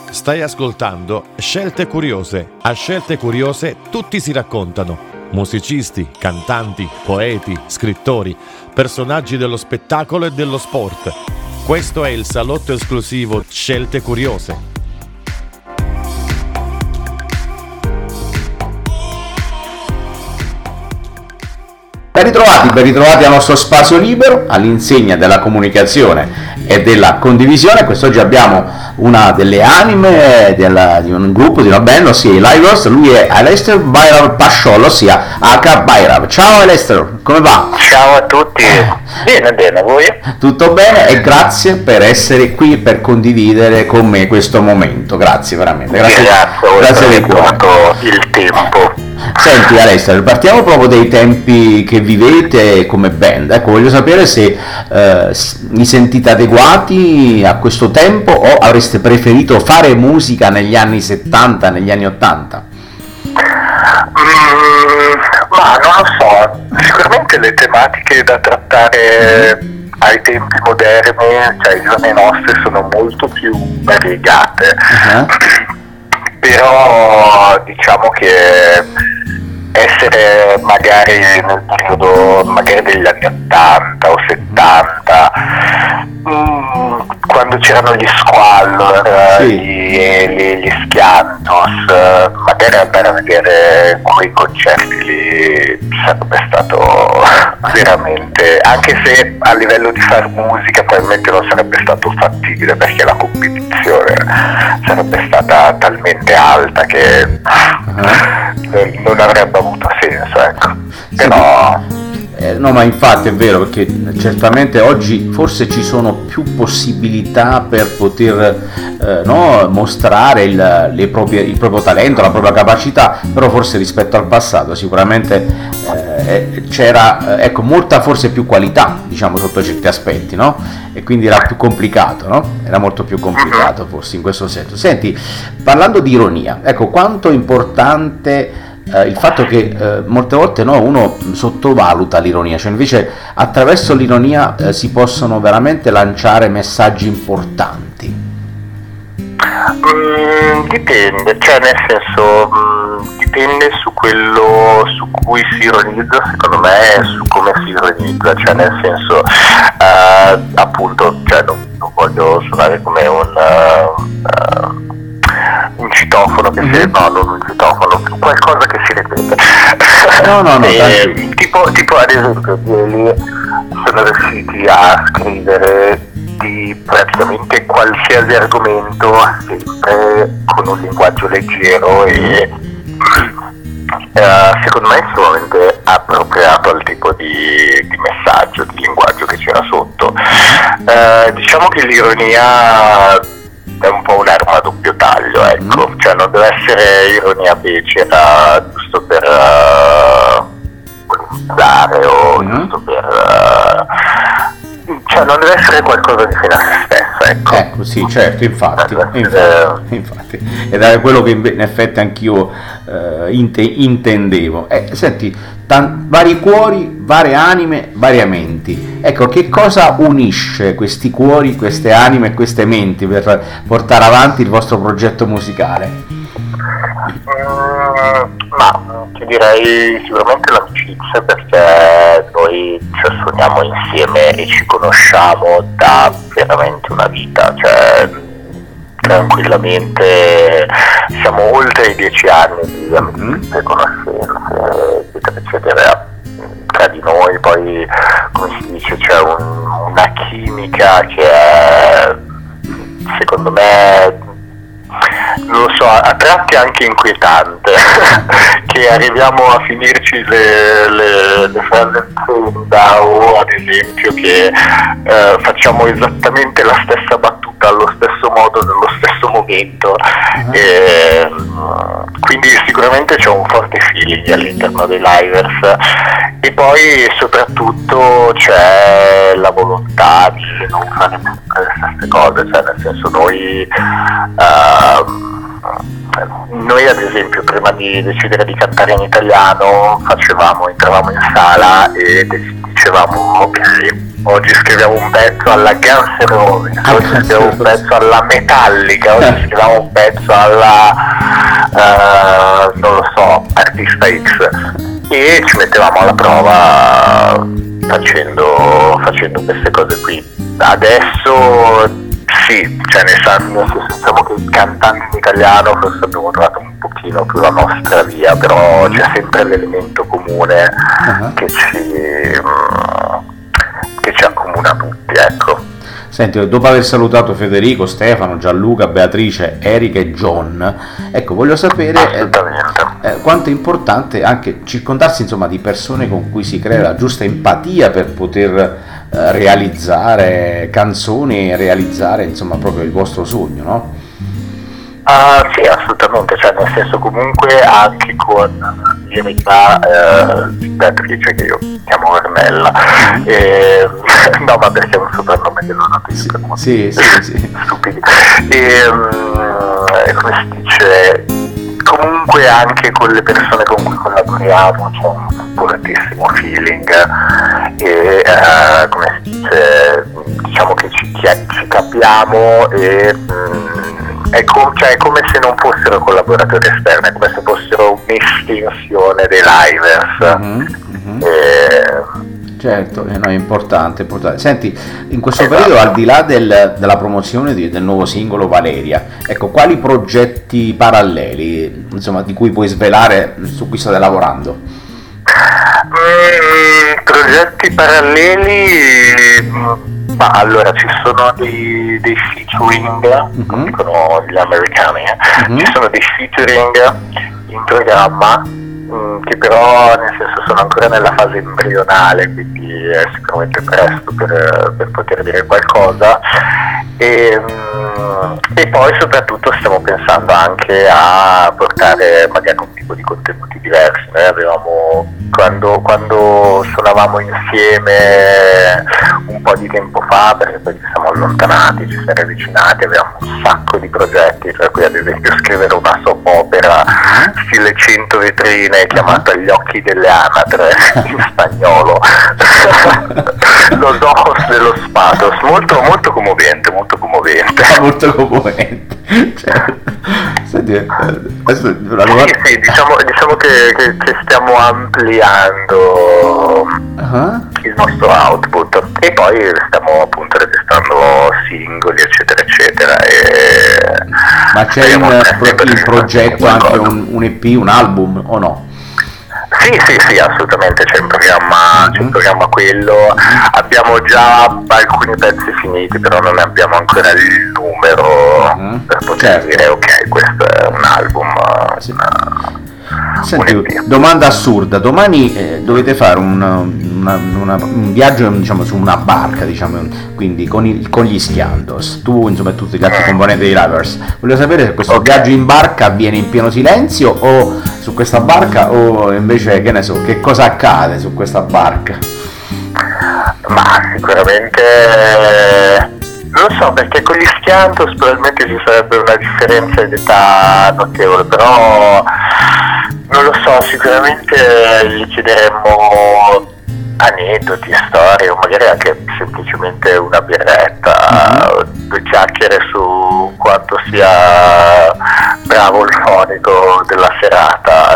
Stai ascoltando Scelte Curiose. A Scelte Curiose tutti si raccontano. Musicisti, cantanti, poeti, scrittori, personaggi dello spettacolo e dello sport. Questo è il salotto esclusivo Scelte Curiose. Ben ritrovati al nostro spazio libero, all'insegna della comunicazione e della condivisione. Quest'oggi abbiamo una delle anime di un gruppo, di una band, ossia i Livers. Lui è Alastair Bhairav Pasciol, ossia H. Bhairav. Ciao Alastair, come va? Ciao a tutti, bene, voi? Tutto bene e grazie per essere qui, per condividere con me questo momento. Grazie veramente, grazie di cuore. Il tempo. Senti Alastair, partiamo proprio dai tempi che vivete come band. Ecco, voglio sapere se vi sentite adeguati a questo tempo o avreste preferito fare musica negli anni 70, negli anni 80? Ma non lo so, sicuramente le tematiche da trattare ai tempi moderni, cioè ai giorni nostri, sono molto più variegate. Però diciamo che essere magari nel periodo magari degli anni 80 o 70, quando c'erano gli Squallor, gli Schiantos, magari andare a vedere quei concerti lì sarebbe stato veramente, anche se a livello di far musica probabilmente non sarebbe stato fattibile, perché la competizione sarebbe stata talmente alta che non avrebbe avuto senso, ecco. Però no, ma infatti è vero, perché certamente oggi forse ci sono più possibilità per poter mostrare il proprio talento, la propria capacità, però forse rispetto al passato sicuramente c'era molta forse più qualità, diciamo, sotto certi aspetti, no? E quindi era più complicato, no? Era molto più complicato forse in questo senso. Senti, parlando di ironia, ecco, quanto è importante il fatto che molte volte uno sottovaluta l'ironia, cioè invece attraverso l'ironia si possono veramente lanciare messaggi importanti. Dipende, cioè nel senso dipende su quello su cui si ironizza, secondo me, e su come si ironizza, cioè nel senso appunto, cioè non voglio suonare come un citofono che non un citofono, qualcosa che si ripete. Tipo ad esempio ieri sono riusciti a scrivere di praticamente qualsiasi argomento sempre con un linguaggio leggero e secondo me estremamente appropriato al tipo di messaggio, di linguaggio che c'era sotto. Diciamo che l'ironia è un po' un'arma a doppio taglio, ecco, cioè non deve essere ironia becera giusto per polemizzare o giusto per cioè non deve essere qualcosa di fine a se stesso, ecco. Ecco, sì, certo, infatti. Ed è quello che in effetti anch'io intendevo. Senti, vari cuori, varie anime, varie menti. Ecco, che cosa unisce questi cuori, queste anime e queste menti per portare avanti il vostro progetto musicale? Ma ti direi sicuramente l'amicizia, perché noi suoniamo insieme e ci conosciamo da veramente una vita, cioè tranquillamente siamo oltre i 10 anni di amicizia, conoscenze, eccetera. Tra di noi poi, come si dice, c'è una chimica che è, secondo me, non lo so, a tratti anche inquietante, che arriviamo a finirci le frasi in senda, o ad esempio che facciamo esattamente la stessa battuta allo stesso modo, nello stesso momento, e quindi sicuramente c'è un forte feeling all'interno dei Livers, e poi soprattutto c'è la volontà di non fare sempre le stesse cose, cioè nel senso noi ad esempio prima di decidere di cantare in italiano entravamo in sala e dicevamo ok, oggi scriviamo un pezzo alla Guns N' Roses, oggi scriviamo un pezzo alla Metallica, oggi scriviamo un pezzo alla non lo so, artista X, e ci mettevamo alla prova facendo queste cose qui. Adesso sì, cioè nel senso, diciamo che cantando in italiano forse abbiamo trovato un pochino più la nostra via, però c'è sempre l'elemento comune che ci accomuna tutti, ecco. Senti, dopo aver salutato Federico, Stefano, Gianluca, Beatrice, Erika e John, ecco, voglio sapere quanto è importante anche circondarsi, insomma, di persone con cui si crea la giusta empatia per poter realizzare canzoni e realizzare, insomma, proprio il vostro sogno, no? Sì, assolutamente, cioè nel senso, comunque anche con Erika, Beatrice, che io chiamo Ornella, no, ma perché è un soprannome che non ho più, sì. stupidi, e come si dice, comunque anche con le persone con cui collaboriamo c'è un fortissimo feeling, e come si dice, diciamo che ci capiamo, e è come se non fossero collaboratori esterni, è come se fossero un'estensione dei livers. Certo, no, è importante. Senti, in questo periodo, al di là della promozione del nuovo singolo Valeria, ecco, quali progetti paralleli, insomma, di cui puoi svelare, su cui state lavorando? Progetti paralleli, ma allora ci sono dei featuring, come dicono gli americani, ci sono dei featuring in programma, che però nel senso sono ancora nella fase embrionale, quindi è sicuramente presto per poter dire qualcosa, e poi soprattutto stiamo pensando anche a portare magari un tipo di contenuti diversi. Noi avevamo, quando suonavamo insieme un po' di tempo fa, perché poi ci siamo allontanati, ci siamo avvicinati, avevamo un sacco di progetti, tra cui ad esempio scrivere una soap opera stile 100 vetrine chiamata Gli occhi delle anatre in spagnolo, Los ojos de los patos, molto commovente. Molto commovente. Cioè, senti, adesso la domanda... Sì, diciamo che stiamo ampliando il nostro output, e poi stiamo appunto registrando singoli, eccetera, e ma c'è il progetto anche un EP, un album, o no? Sì, assolutamente, c'è in programma quello. Abbiamo già alcuni pezzi finiti, però non ne abbiamo ancora il numero per poter dire ok, questo è un album. Senti, domanda assurda: domani dovete fare un viaggio, diciamo, su una barca, diciamo, quindi con gli Schiantos, tu, insomma, e tutti gli altri componenti dei Livers. Voglio sapere se questo viaggio in barca avviene in pieno silenzio o su questa barca, o invece, che ne so, che cosa accade su questa barca? Ma sicuramente non lo so, perché con gli Schiantos probabilmente ci sarebbe una differenza di età notevole, però non lo so, sicuramente gli chiederemmo aneddoti, storie, o magari anche semplicemente una birretta, due chiacchiere su quanto sia bravo il fonico della serata,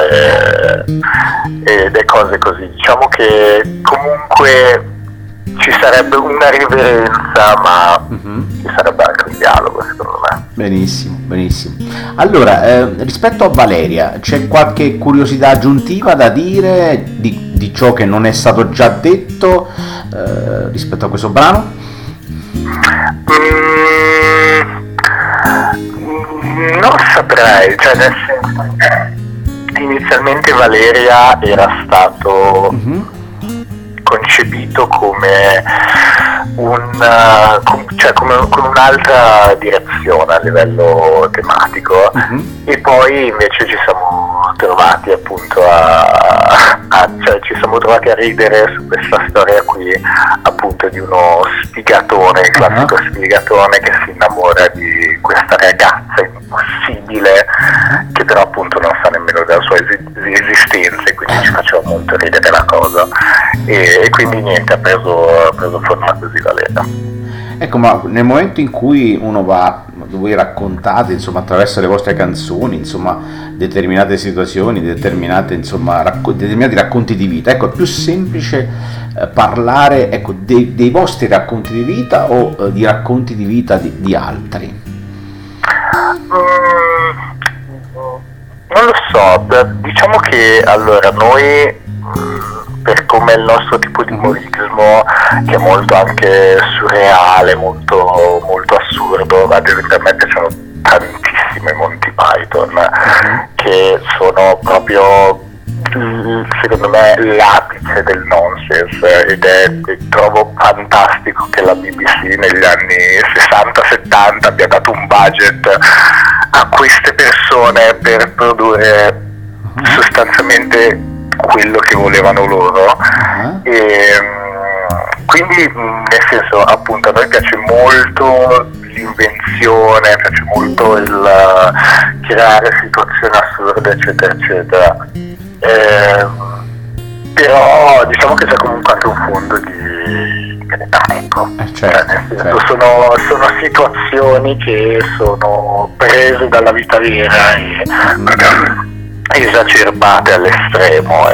e le cose così. Diciamo che comunque ci sarebbe una riverenza, ma ci sarebbe anche un dialogo, secondo me. Benissimo. Allora, rispetto a Valeria, c'è qualche curiosità aggiuntiva da dire di ciò che non è stato già detto rispetto a questo brano? Non saprei, cioè nel senso, inizialmente Valeria era stato concepito come con un'altra direzione a livello tematico, e poi invece ci siamo trovati appunto ci siamo trovati a ridere su questa storia qui, appunto, di uno sfigatone, il classico sfigatone che si innamora di questa ragazza impossibile, che però appunto non sa nemmeno della sua esistenza, e quindi ci facciamo molto ridere la cosa, e quindi niente, ha preso forma così Valeria. Ecco, ma nel momento in cui uno va, voi raccontate, insomma, attraverso le vostre canzoni, insomma, determinate situazioni, determinati racconti di vita, ecco, è più semplice parlare, ecco, dei vostri racconti di vita o di racconti di vita di altri? Non lo so, diciamo che allora noi, per come è il nostro tipo di umorismo, che è molto anche surreale, molto, molto assurdo, ad esempio a me piacciono tantissimo i Monty Python, che sono proprio, secondo me, l'apice del nonsense, e trovo fantastico che la BBC negli anni 60-70 abbia dato un budget a queste persone per produrre sostanzialmente quello che volevano loro, e quindi, nel senso, appunto, a noi piace molto l'invenzione, piace molto il creare situazioni assurde, eccetera eccetera, però diciamo che c'è comunque anche un fondo di verità, ecco. Certo. Sono situazioni che sono prese dalla vita vera e esacerbate all'estremo,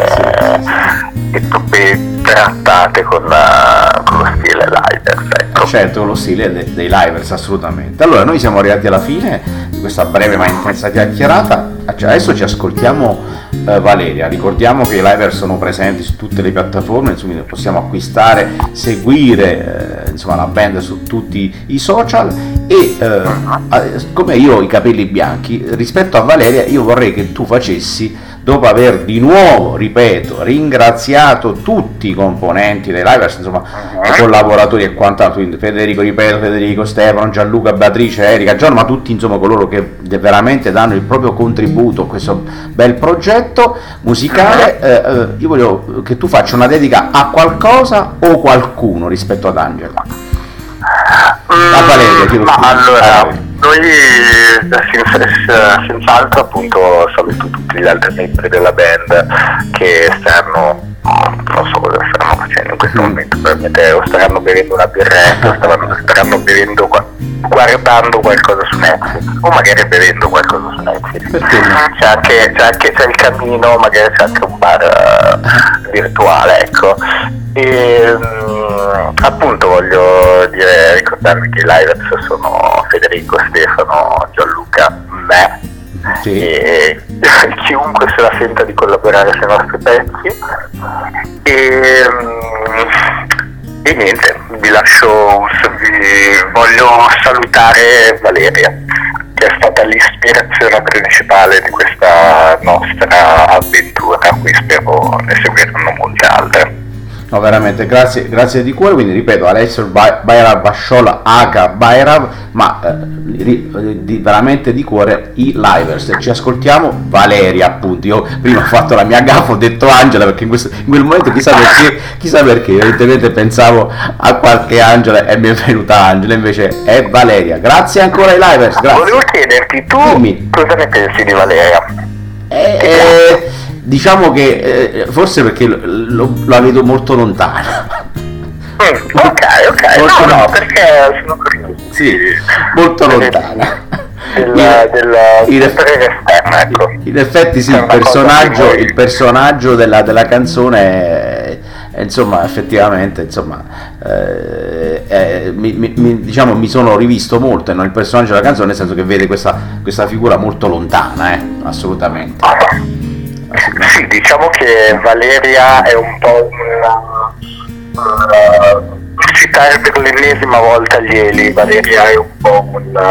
e trattate con lo stile Livers, ecco. Certo, con lo stile dei Livers, assolutamente. Allora, noi siamo arrivati alla fine di questa breve ma intensa chiacchierata. Adesso ci ascoltiamo Valeria. Ricordiamo che i Livers sono presenti su tutte le piattaforme, insomma, possiamo acquistare, seguire insomma, la band su tutti i social, e come io ho i capelli bianchi, rispetto a Valeria io vorrei che tu facessi, dopo aver di nuovo, ripeto, ringraziato tutti i componenti dei Livers, insomma, i collaboratori e quant'altro, Federico, Stefano, Gianluca, Beatrice, Erika, Giorgio, ma tutti, insomma, coloro che veramente danno il proprio contributo a questo bel progetto musicale. Io voglio che tu faccia una dedica a qualcosa o qualcuno rispetto ad Angela. A Valeria, ma allora, noi senz'altro, appunto, saluto tutti gli altri membri della band che non so cosa staranno facendo in questo momento, probabilmente o staranno bevendo una birretta, staranno bevendo guardando qualcosa su Netflix, o magari bevendo qualcosa su Netflix. C'è il camino, magari c'è anche un bar virtuale, ecco. E appunto voglio ricordarvi che i Livers sono Federico, Stefano, Gianluca, me, sì, e chiunque se la senta di collaborare sui nostri pezzi, e niente, vi voglio salutare Valeria, che è stata l'ispirazione principale di questa nostra avventura, qui spero ne seguiranno molte altre. No, veramente, grazie di cuore. Quindi ripeto, Alessio Bairav Basciola H Bairav, ma veramente di cuore i Livers. Ci ascoltiamo Valeria, appunto. Io prima ho fatto la mia gaffa, ho detto Angela, perché in quel momento chissà perché evidentemente pensavo a qualche Angela e mi è venuta Angela, invece è Valeria. Grazie ancora ai Livers, grazie. Volevo chiederti, tu cosa ne pensi di Valeria? Diciamo che forse perché la vedo molto lontana. Ok, molto no, perché sono curioso. Sì, molto lontana. Esterna, ecco. In effetti sì, il personaggio della canzone è, insomma, effettivamente, insomma, mi sono rivisto molto nel personaggio della canzone, nel senso che vede questa figura molto lontana, assolutamente. Sì, diciamo che Valeria è un po' citare per l'ennesima volta gli Eli, Valeria è un po'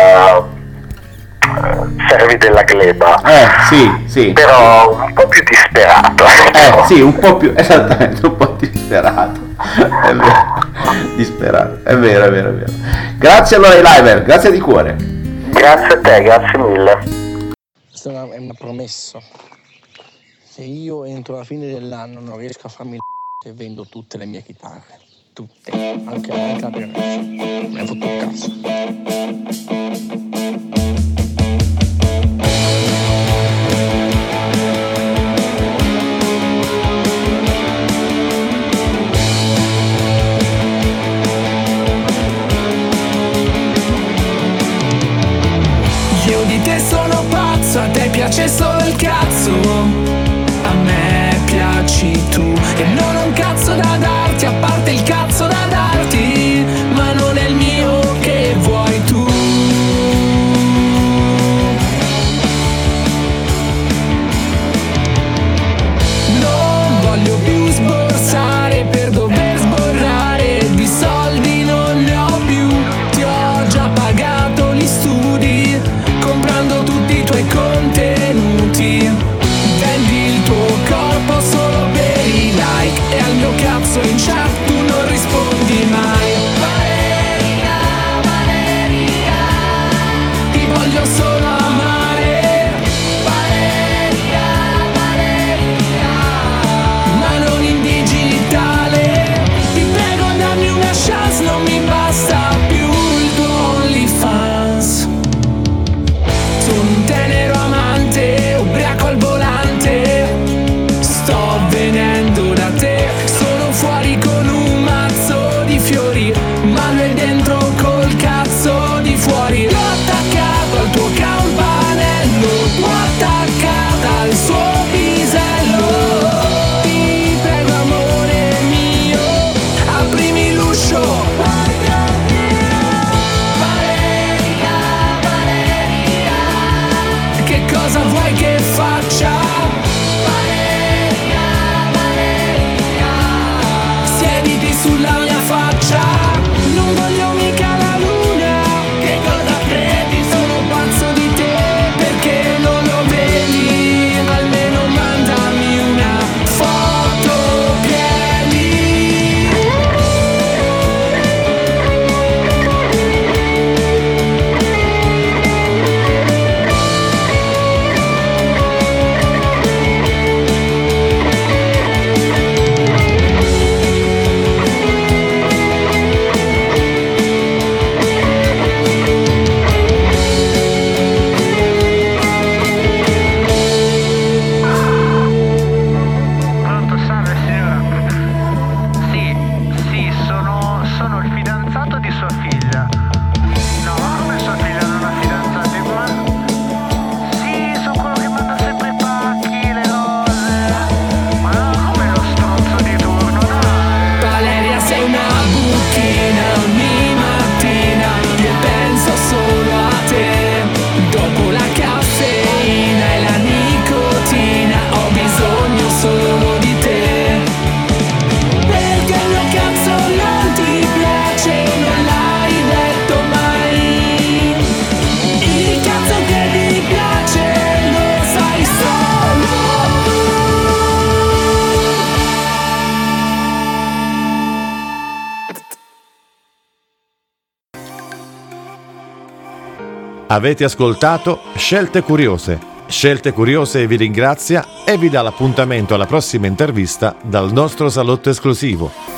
servi della gleba, sì, però un po' più disperato, sì, un po' più, esattamente, un po' disperato, è vero, disperato, è vero. Grazie allora ai Liver, grazie di cuore. Grazie a te, grazie mille. Questa è una promessa. Se io entro la fine dell'anno non riesco a farmi e vendo tutte le mie chitarre, tutte, anche la Perez, me ne fotto un cazzo. piace solo il cazzo, a me piaci tu e non ho un cazzo da darti, a parte il cazzo da darti, ma non è il mio che vuoi tu. Non voglio più sborsare per dover sborrare, di soldi non ne ho più, ti ho già pagato gli studi, comprando tutti i tuoi contenuti, vendi il tuo corpo solo per i like e al mio cazzo in chat tu non rispondi mai. Valeria, Valeria, ti voglio solo amare. Valeria, Valeria, ma non in digitale. Ti prego dammi una chance, non mi basta più il tuo OnlyFans. Sono un tenero amante, ubriaco al volante, sto venendo da te, sono fuori con un mazzo di fiori, ma lui è dentro col cazzo di fuori. L'ho attaccato al tuo campanello, l'ho attaccata al suo pisello. Ti prego amore mio, aprimi l'uscio. Valeria, Valeria, che cosa vuoi che faccia? Valeria, Valeria, siediti sulla mia faccia. Non voglio mica la luna, che cosa credi? Sono pazzo di te, perché non lo vedi? Almeno mandami una foto, piedi. Pronto, salve signora. Sì, sono il fidanzato di sua figlia. No, come sua figlia non ha fidanzati? Ma sì, sono quello che manda sempre i pacchi, le rose. Ma no, come lo stronzo di turno, dai. Valeria sei una buchina, ogni mattina io penso solo a te. Dopo la caffeina e la nicotina ho bisogno solo di te. Perché il mio cazzo non ti piace, non l'hai detto mai. Il cazzo che ti piace lo sai solo Avete ascoltato Scelte Curiose. Scelte Curiose vi ringrazia e vi dà l'appuntamento alla prossima intervista dal nostro salotto esclusivo.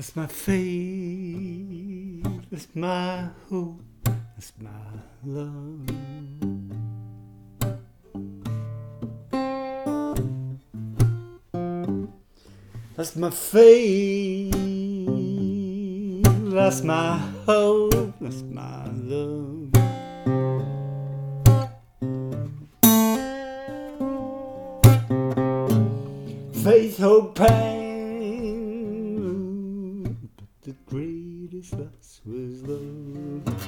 That's my faith, that's my hope, that's my love. That's my faith, that's my hope, that's my love. Faith, hope, pain, but the greatest loss was love.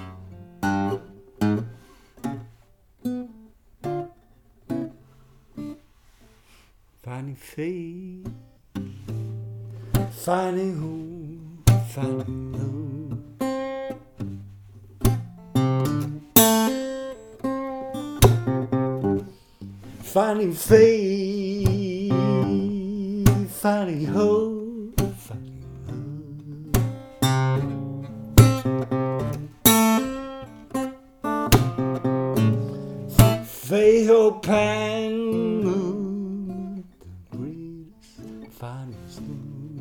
Finding faith, finding hope, finding love. Finding faith, finding hope, finding love. Faith, hope, and moon, the greatest, finest moon.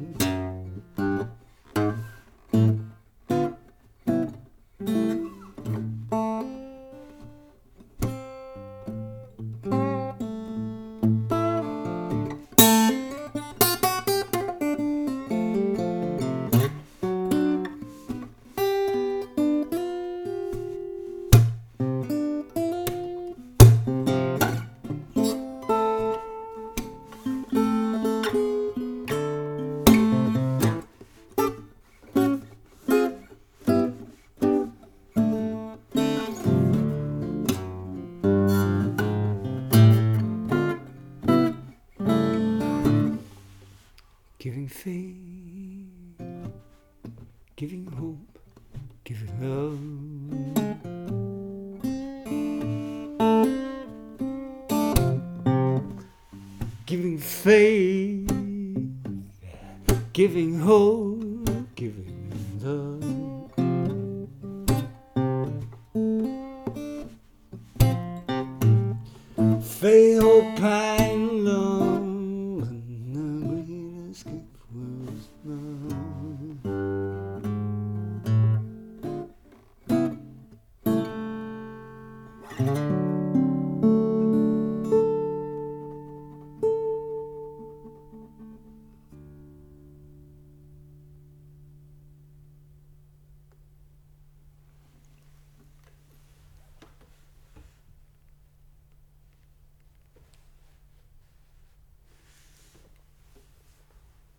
Giving faith, giving hope, giving love. Giving faith, giving hope, giving love. Faith, hope,